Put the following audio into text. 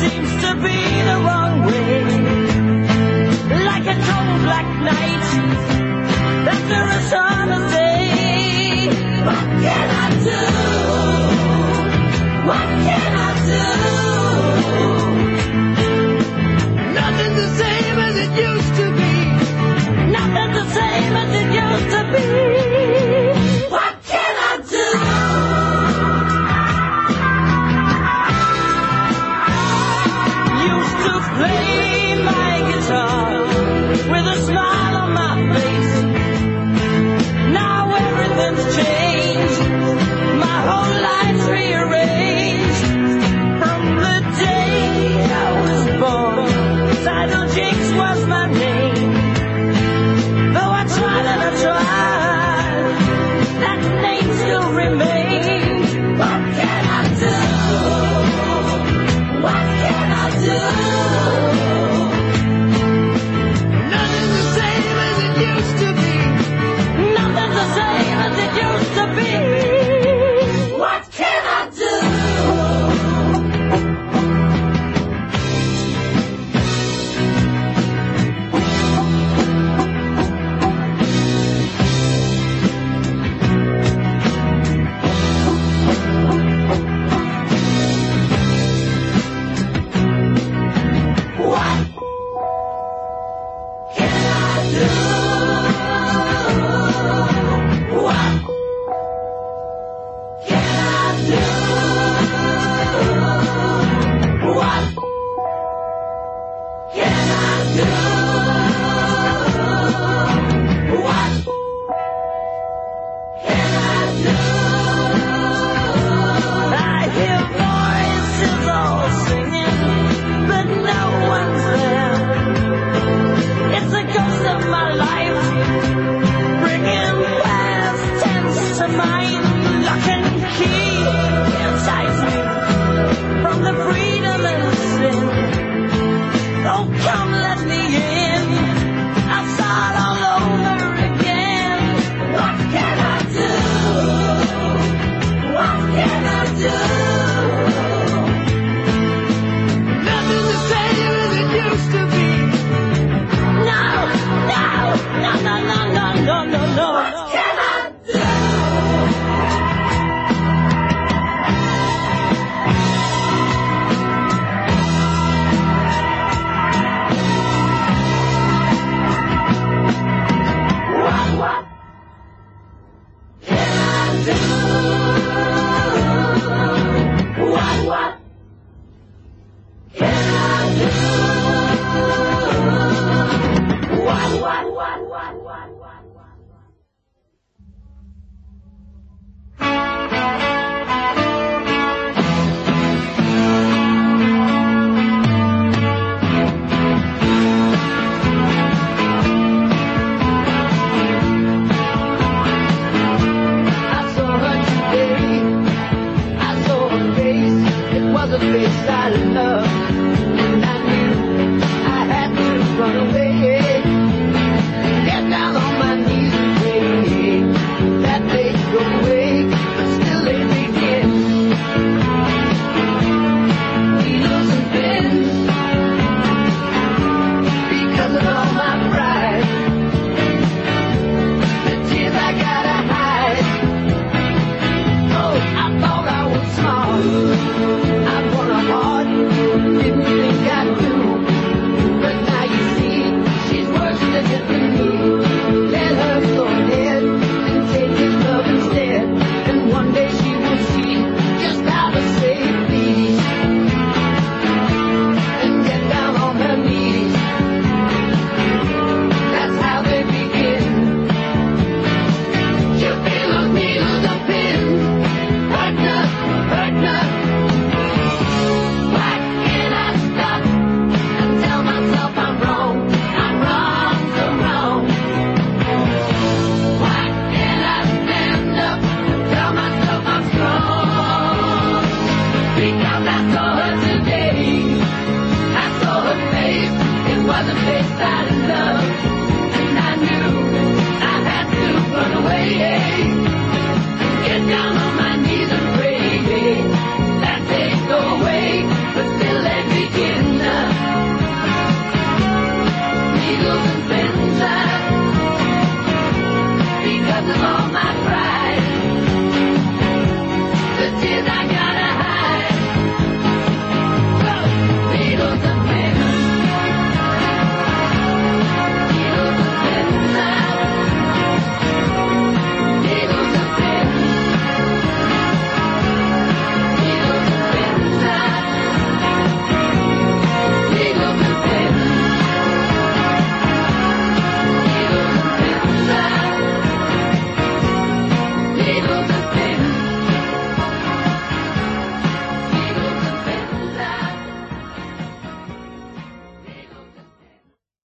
seems to be the wrong way. Like a cold black night after a summer day. What can I do? What can I do? Nothing's the same as it used to be. Nothing's the same as it used to be. What can I do? Used to play my guitar with a smile on my face. Now everything's changed. My whole life's rearranged. From the day I was born, Tidal Jinx was my name. Though I tried and I tried, that name still remains. What can I do? What can I do? Nothing's the same as it used to be. Nothing's the same as it used to be. What can I do? wasn't based on love.